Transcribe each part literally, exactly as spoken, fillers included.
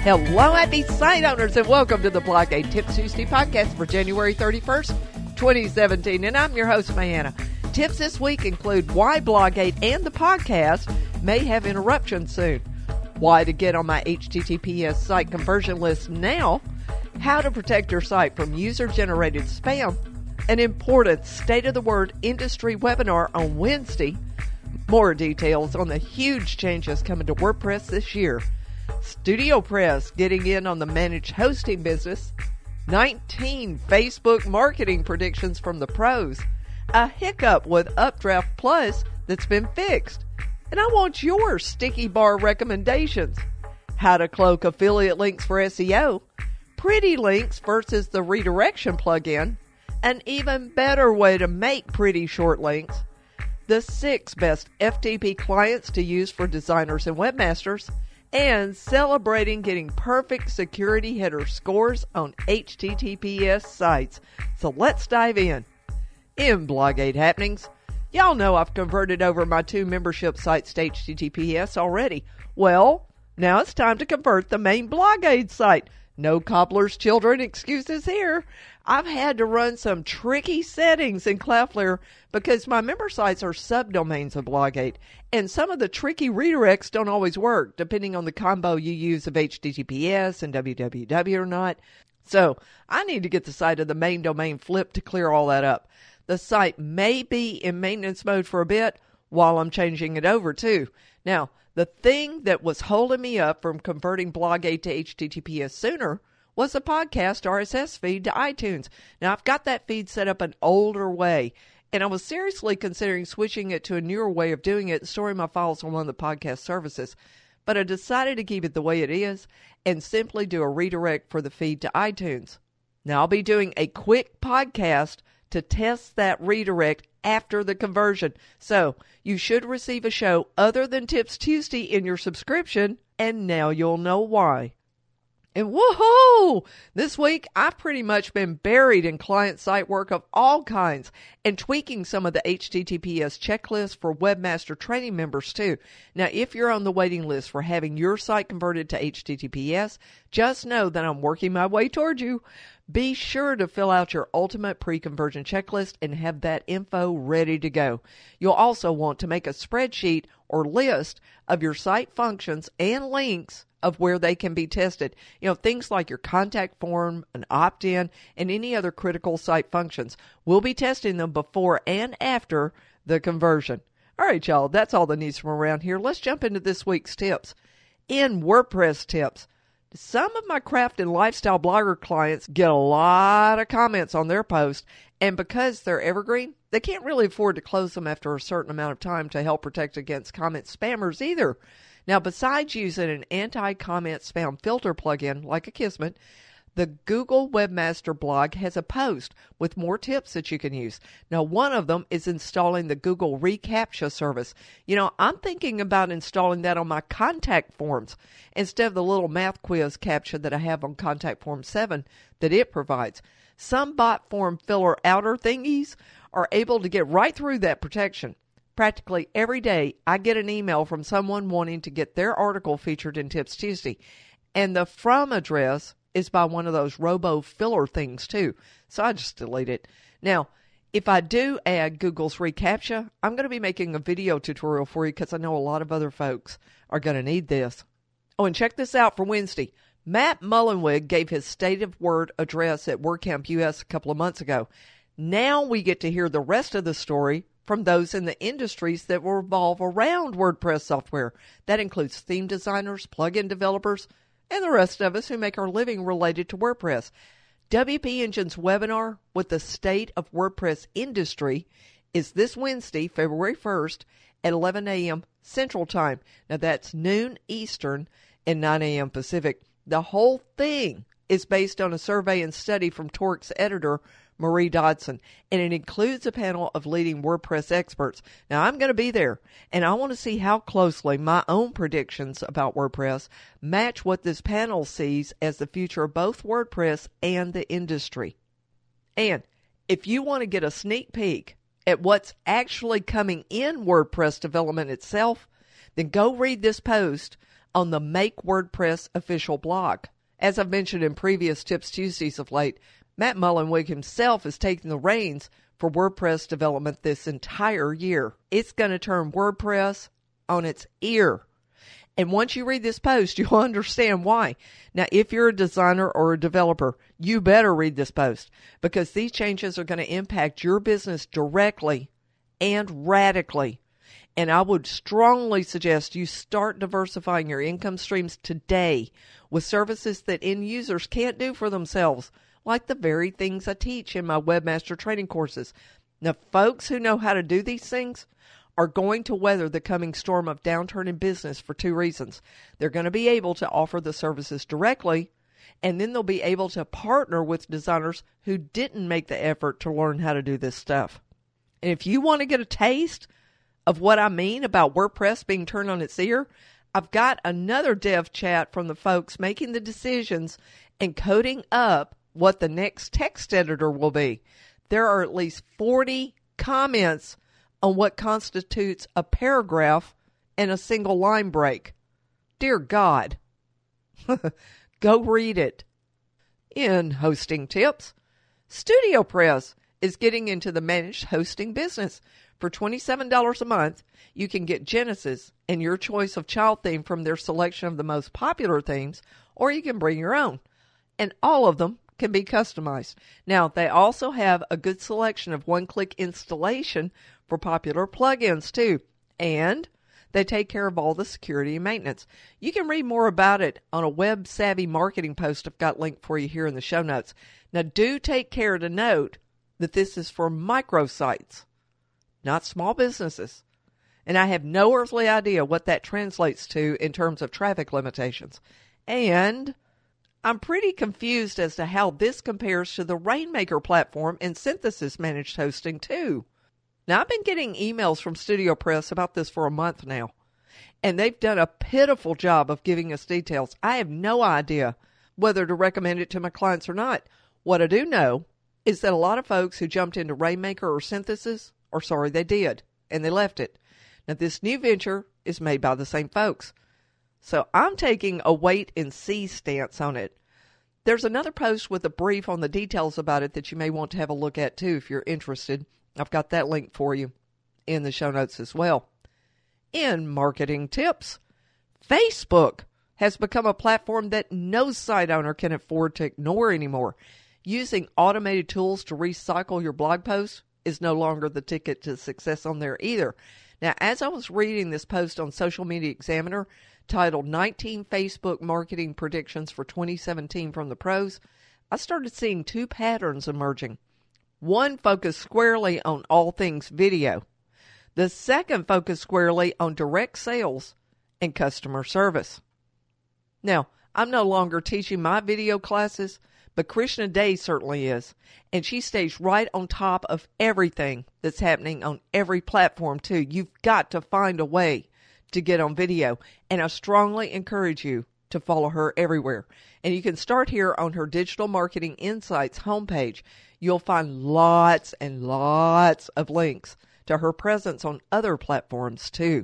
Hello, happy site owners, and welcome to the Blogate Tips Tuesday podcast for January thirty-first, twenty seventeen. And I'm your host, Mayanna. Tips this week include why Blogate and the podcast may have interruptions soon, why to get on my H T T P S site conversion list now, how to protect your site from user-generated spam, an important state-of-the-word industry webinar on Wednesday, more details on the huge changes coming to WordPress this year, StudioPress getting in on the managed hosting business, nineteen Facebook marketing predictions from the pros, a hiccup with Updraft Plus that's been fixed, and I want your sticky bar recommendations, how to cloak affiliate links for S E O, pretty links versus the redirection plugin, an even better way to make pretty short links, the six best F T P clients to use for designers and webmasters, and celebrating getting perfect security header scores on H T T P S sites. So let's dive in. In Blogate happenings, y'all know I've converted over my two membership sites to H T T P S already. Well, now it's time to convert the main Blogate site. No cobbler's children excuses here. I've had to run some tricky settings in Cloudflare because my member sites are subdomains of Blogate, and some of the tricky redirects don't always work, depending on the combo you use of H T T P S and W W W or not. So I need to get the site of the main domain flipped to clear all that up. The site may be in maintenance mode for a bit while I'm changing it over too. Now, the thing that was holding me up from converting Blogate to H T T P S sooner was the podcast R S S feed to iTunes. Now, I've got that feed set up an older way, and I was seriously considering switching it to a newer way of doing it and storing my files on one of the podcast services. But I decided to keep it the way it is and simply do a redirect for the feed to iTunes. Now, I'll be doing a quick podcast to test that redirect after the conversion. So you should receive a show other than Tips Tuesday in your subscription, and now you'll know why. And woohoo! This week, I've pretty much been buried in client site work of all kinds and tweaking some of the H T T P S checklists for Webmaster Training members too. Now, if you're on the waiting list for having your site converted to H T T P S, just know that I'm working my way toward you. Be sure to fill out your ultimate pre-conversion checklist and have that info ready to go. You'll also want to make a spreadsheet or list of your site functions and links of where they can be tested. You know, things like your contact form, an opt-in, and any other critical site functions. We'll be testing them before and after the conversion. All right, y'all, that's all the news from around here. Let's jump into this week's tips. In WordPress tips, some of my craft and lifestyle blogger clients get a lot of comments on their posts, and because they're evergreen, they can't really afford to close them after a certain amount of time to help protect against comment spammers either. Now, besides using an anti-comment spam filter plugin like Akismet, the Google Webmaster blog has a post with more tips that you can use. Now, one of them is installing the Google reCAPTCHA service. You know, I'm thinking about installing that on my contact forms instead of the little math quiz CAPTCHA that I have on Contact Form seven that it provides. Some bot form filler outer thingies are able to get right through that protection. Practically every day, I get an email from someone wanting to get their article featured in Tips Tuesday, and the from address is by one of those robo filler things too. So I just delete it. Now, if I do add Google's reCAPTCHA, I'm going to be making a video tutorial for you because I know a lot of other folks are going to need this. Oh, and check this out for Wednesday. Matt Mullenweg gave his state of word address at WordCamp U S a couple of months ago. Now we get to hear the rest of the story from those in the industries that will revolve around WordPress software. That includes theme designers, plugin developers, and the rest of us who make our living related to WordPress. W P Engine's webinar with the state of WordPress industry is this Wednesday, February first at eleven a.m. Central Time. Now that's noon Eastern and nine a.m. Pacific. The whole thing is based on a survey and study from Torque's editor, Marie Dodson, and it includes a panel of leading WordPress experts. Now, I'm going to be there, and I want to see how closely my own predictions about WordPress match what this panel sees as the future of both WordPress and the industry. And if you want to get a sneak peek at what's actually coming in WordPress development itself, then go read this post on the Make WordPress official blog. As I've mentioned in previous Tips Tuesdays of late, Matt Mullenweg himself is taking the reins for WordPress development this entire year. It's going to turn WordPress on its ear. And once you read this post, you'll understand why. Now, if you're a designer or a developer, you better read this post because these changes are going to impact your business directly and radically. And I would strongly suggest you start diversifying your income streams today with services that end users can't do for themselves, like the very things I teach in my Webmaster training courses. Now, folks who know how to do these things are going to weather the coming storm of downturn in business for two reasons. They're going to be able to offer the services directly, and then they'll be able to partner with designers who didn't make the effort to learn how to do this stuff. And if you want to get a taste of what I mean about WordPress being turned on its ear, I've got another dev chat from the folks making the decisions and coding up what the next text editor will be. There are at least forty comments on what constitutes a paragraph and a single line break. Dear God. Go read it. In hosting tips, StudioPress is getting into the managed hosting business. For twenty-seven dollars a month, you can get Genesis and your choice of child theme from their selection of the most popular themes, or you can bring your own. And all of them can be customized. Now, they also have a good selection of one-click installation for popular plugins, too. And they take care of all the security and maintenance. You can read more about it on a web-savvy marketing post I've got linked for you here in the show notes. Now, do take care to note that this is for microsites, not small businesses. And I have no earthly idea what that translates to in terms of traffic limitations. And I'm pretty confused as to how this compares to the Rainmaker platform and Synthesis managed hosting, too. Now, I've been getting emails from StudioPress about this for a month now, and they've done a pitiful job of giving us details. I have no idea whether to recommend it to my clients or not. What I do know is that a lot of folks who jumped into Rainmaker or Synthesis, or sorry, they did, and they left it. Now, this new venture is made by the same folks. So I'm taking a wait-and-see stance on it. There's another post with a brief on the details about it that you may want to have a look at, too, if you're interested. I've got that link for you in the show notes as well. In marketing tips, Facebook has become a platform that no site owner can afford to ignore anymore. Using automated tools to recycle your blog posts is no longer the ticket to success on there either. Now, as I was reading this post on Social Media Examiner titled nineteen Facebook Marketing Predictions for twenty seventeen from the Pros, I started seeing two patterns emerging. One focused squarely on all things video. The second focused squarely on direct sales and customer service. Now, I'm no longer teaching my video classes, but Krishna Day certainly is, and she stays right on top of everything that's happening on every platform, too. You've got to find a way to get on video, and I strongly encourage you to follow her everywhere. And you can start here on her Digital Marketing Insights homepage. You'll find lots and lots of links to her presence on other platforms, too.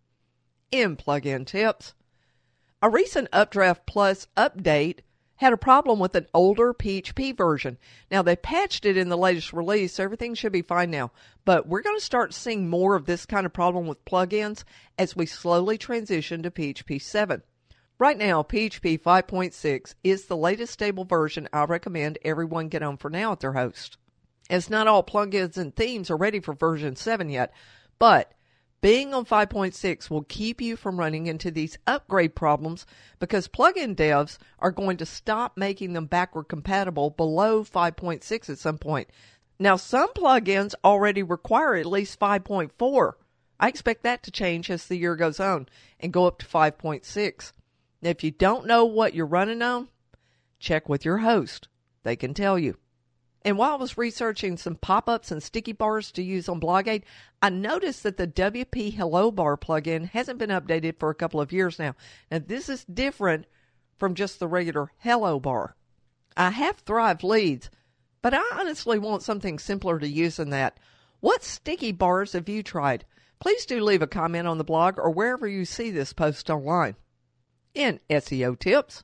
In plugin tips, a recent Updraft Plus update had a problem with an older P H P version. Now, they patched it in the latest release, so everything should be fine now. But we're going to start seeing more of this kind of problem with plugins as we slowly transition to P H P seven. Right now, P H P five point six is the latest stable version I recommend everyone get on for now at their host. As not all plugins and themes are ready for version seven yet, but being on five point six will keep you from running into these upgrade problems because plugin devs are going to stop making them backward compatible below five point six at some point. Now, some plugins already require at least five point four. I expect that to change as the year goes on and go up to five point six. Now, if you don't know what you're running on, check with your host. They can tell you. And while I was researching some pop-ups and sticky bars to use on Blogate, I noticed that the W P Hello Bar plugin hasn't been updated for a couple of years now. Now, this is different from just the regular Hello Bar. I have Thrive leads, but I honestly want something simpler to use than that. What sticky bars have you tried? Please do leave a comment on the blog or wherever you see this post online. In S E O tips,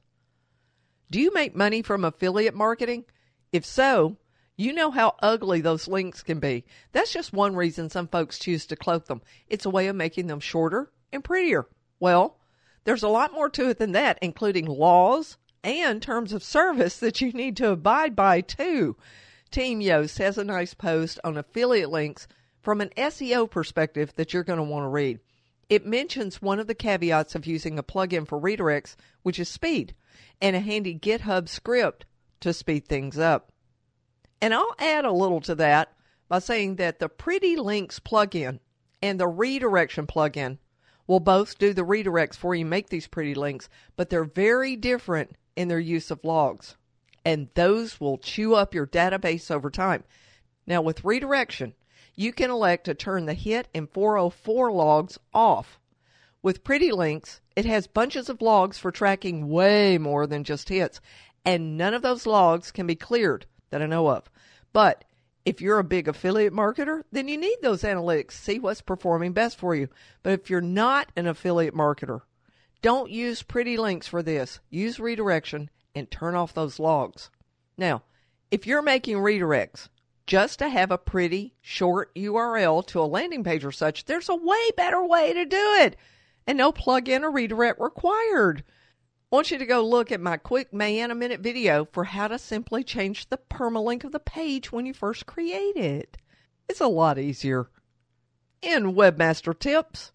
do you make money from affiliate marketing? If so, you know how ugly those links can be. That's just one reason some folks choose to cloak them. It's a way of making them shorter and prettier. Well, there's a lot more to it than that, including laws and terms of service that you need to abide by too. Team Yoast has a nice post on affiliate links from an S E O perspective that you're going to want to read. It mentions one of the caveats of using a plugin for redirects, which is speed, and a handy GitHub script to speed things up. And I'll add a little to that by saying that the Pretty Links plugin and the redirection plugin will both do the redirects for you make these pretty links, but they're very different in their use of logs, and those will chew up your database over time. Now, with redirection, you can elect to turn the hit and four oh four logs off. With Pretty Links, it has bunches of logs for tracking way more than just hits, and none of those logs can be cleared that I know of. But if you're a big affiliate marketer, then you need those analytics to see what's performing best for you. But if you're not an affiliate marketer, don't use Pretty Links for this. Use redirection and turn off those logs. Now, if you're making redirects just to have a pretty short U R L to a landing page or such, there's a way better way to do it, and no plugin or redirect required. I want you to go look at my quick Mayanna Minute video for how to simply change the permalink of the page when you first create it. It's a lot easier. In Webmaster Tips,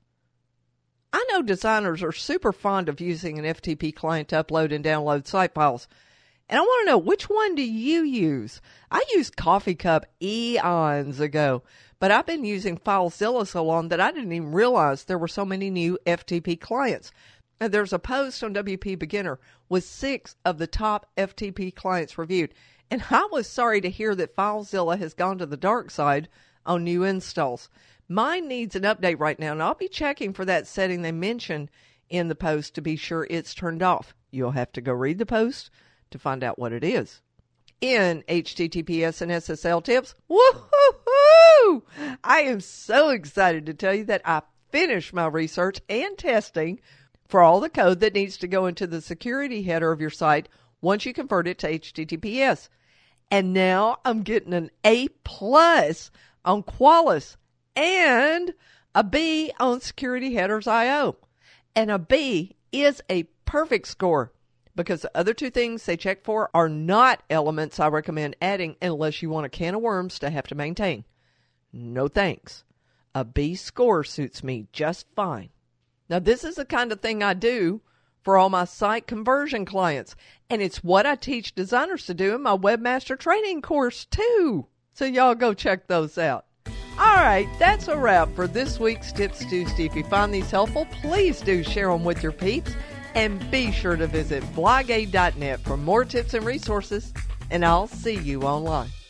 I know designers are super fond of using an F T P client to upload and download site files. And I want to know, which one do you use? I used Coffee Cup eons ago, but I've been using FileZilla so long that I didn't even realize there were so many new F T P clients. And there's a post on W P Beginner with six of the top F T P clients reviewed. And I was sorry to hear that FileZilla has gone to the dark side on new installs. Mine needs an update right now, and I'll be checking for that setting they mentioned in the post to be sure it's turned off. You'll have to go read the post to find out what it is. In H T T P S and S S L tips, woohoo! I am so excited to tell you that I finished my research and testing for all the code that needs to go into the security header of your site once you convert it to H T T P S. And now I'm getting an A plus on Qualys and a B on Security Headers dot I O. And a B is a perfect score, because the other two things they check for are not elements I recommend adding unless you want a can of worms to have to maintain. No thanks. A B score suits me just fine. Now, this is the kind of thing I do for all my site conversion clients, and it's what I teach designers to do in my Webmaster Training course, too. So y'all go check those out. All right, that's a wrap for this week's Tips Tuesday. If you find these helpful, please do share them with your peeps. And be sure to visit blog aid dot net for more tips and resources, and I'll see you online.